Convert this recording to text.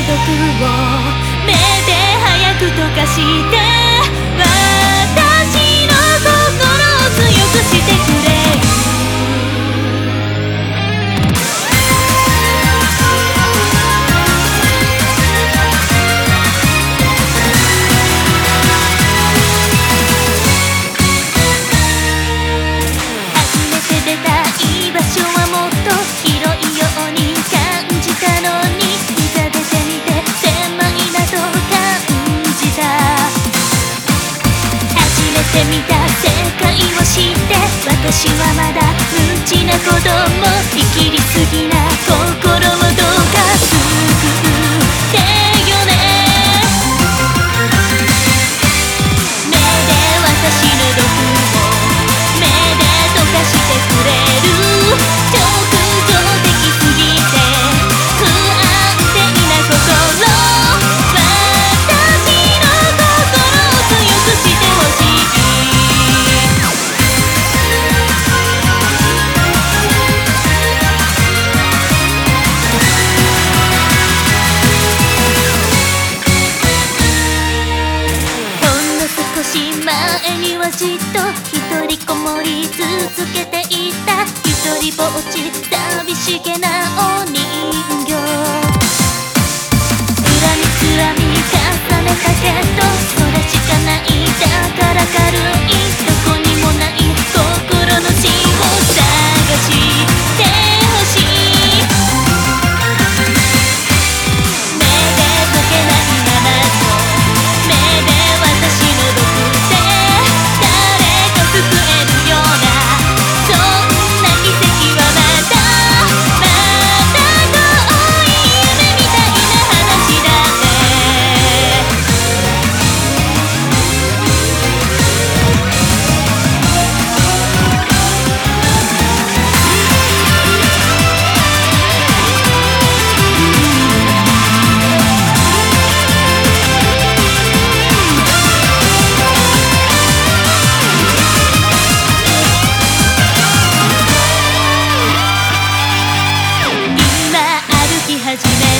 毒を目で早く溶かして私の心を強くしてくれる初めて出たいい場所はもっと広いように感じたのにいざ出てみて狭いなと感じた初めて見た世界を知って私はまだ無知な子供生きりすぎな心をどうか救ってよね目で私の毒を目で溶かしてくれる直情的すぎて不安定な心私の心を強くしてほしいほんの少し前にはじっと一人こもり続けていた一人ぼっち寂しげなお人形恨みつらみ重ねたけどそれしかないだから軽いどこにもない心の芯を探してほしい目で溶けないままと目で私の毒で誰か救えるようなそんな奇跡はまだ遠い夢みたいな話だね今歩き始め